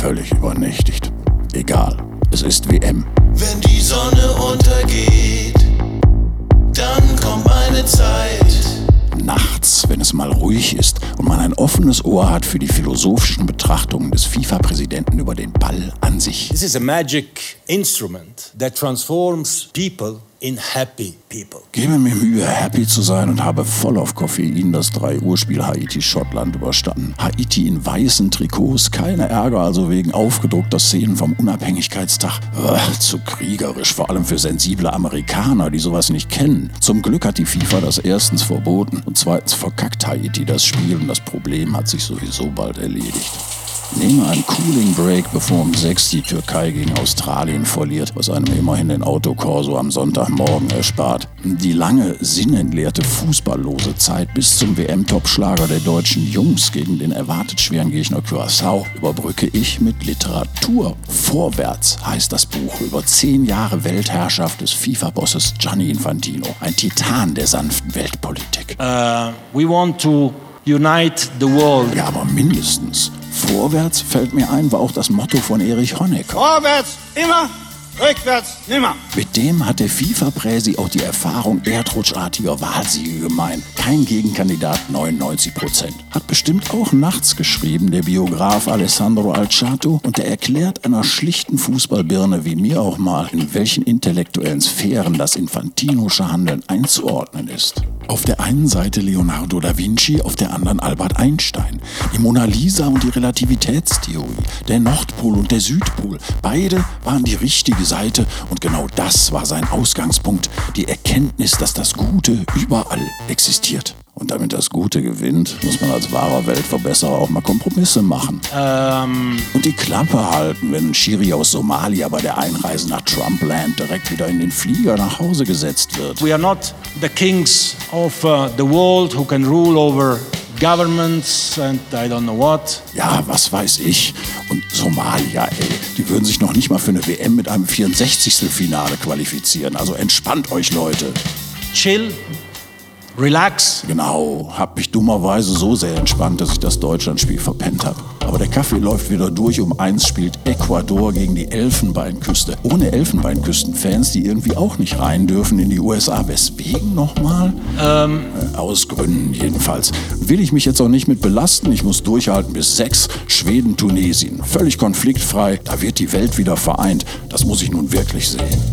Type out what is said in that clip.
völlig übernächtigt. Egal, es ist WM. Wenn die Sonne untergeht, dann kommt meine Zeit. Nachts, wenn es mal ruhig ist und man ein offenes Ohr hat für die philosophischen Betrachtungen des FIFA-Präsidenten über den Ball an sich. This is a magic instrument that transforms people in happy people. Gebe mir Mühe, happy zu sein und habe voll auf Koffein das 3-Uhr-Spiel Haiti-Schottland überstanden. Haiti in weißen Trikots, keine Ärger, also wegen aufgedruckter Szenen vom Unabhängigkeitstag. Zu kriegerisch, vor allem für sensible Amerikaner, die sowas nicht kennen. Zum Glück hat die FIFA das erstens verboten und zweitens verkackt Haiti das Spiel und das Problem hat sich sowieso bald erledigt. Nehme einen Cooling Break, bevor um 6 die Türkei gegen Australien verliert, was einem immerhin den Autokorso am Sonntagmorgen erspart. Die lange, sinnentleerte, fußballlose Zeit bis zum WM-Topschlager der deutschen Jungs gegen den erwartet schweren Gegner Curaçao überbrücke ich mit Literatur. Vorwärts heißt das Buch über 10 Jahre Weltherrschaft des FIFA-Bosses Gianni Infantino, ein Titan der sanften Weltpolitik. We want to unite the world. Ja, aber mindestens. Vorwärts, fällt mir ein, war auch das Motto von Erich Honecker. Vorwärts immer, rückwärts nimmer. Mit dem hat der FIFA-Präsi auch die Erfahrung erdrutschartiger Wahlsiege gemeint. Kein Gegenkandidat, 99%. Hat bestimmt auch nachts geschrieben, der Biograf Alessandro Alciato. Und der erklärt einer schlichten Fußballbirne wie mir auch mal, in welchen intellektuellen Sphären das infantinosche Handeln einzuordnen ist. Auf der einen Seite Leonardo da Vinci, auf der anderen Albert Einstein. Die Mona Lisa und die Relativitätstheorie, der Nordpol und der Südpol. Beide waren die richtige Seite und genau das war sein Ausgangspunkt. Die Erkenntnis, dass das Gute überall existiert. Und damit das Gute gewinnt, muss man als wahrer Weltverbesserer auch mal Kompromisse machen. Und die Klappe halten, wenn ein Schiri aus Somalia bei der Einreise nach Trumpland direkt wieder in den Flieger nach Hause gesetzt wird. We are not the kings of the world who can rule over governments and I don't know what. Ja, was weiß ich. Und Somalia, die würden sich noch nicht mal für eine WM mit einem 64. Finale qualifizieren. Also entspannt euch, Leute. Chill. Relax. Genau, hab mich dummerweise so sehr entspannt, dass ich das Deutschlandspiel verpennt habe. Aber der Kaffee läuft wieder durch. Um 1 spielt Ecuador gegen die Elfenbeinküste. Ohne Elfenbeinküstenfans, die irgendwie auch nicht rein dürfen in die USA. Weswegen nochmal? Aus Gründen jedenfalls. Will ich mich jetzt auch nicht mit belasten. Ich muss durchhalten bis 6. Schweden, Tunesien. Völlig konfliktfrei. Da wird die Welt wieder vereint. Das muss ich nun wirklich sehen.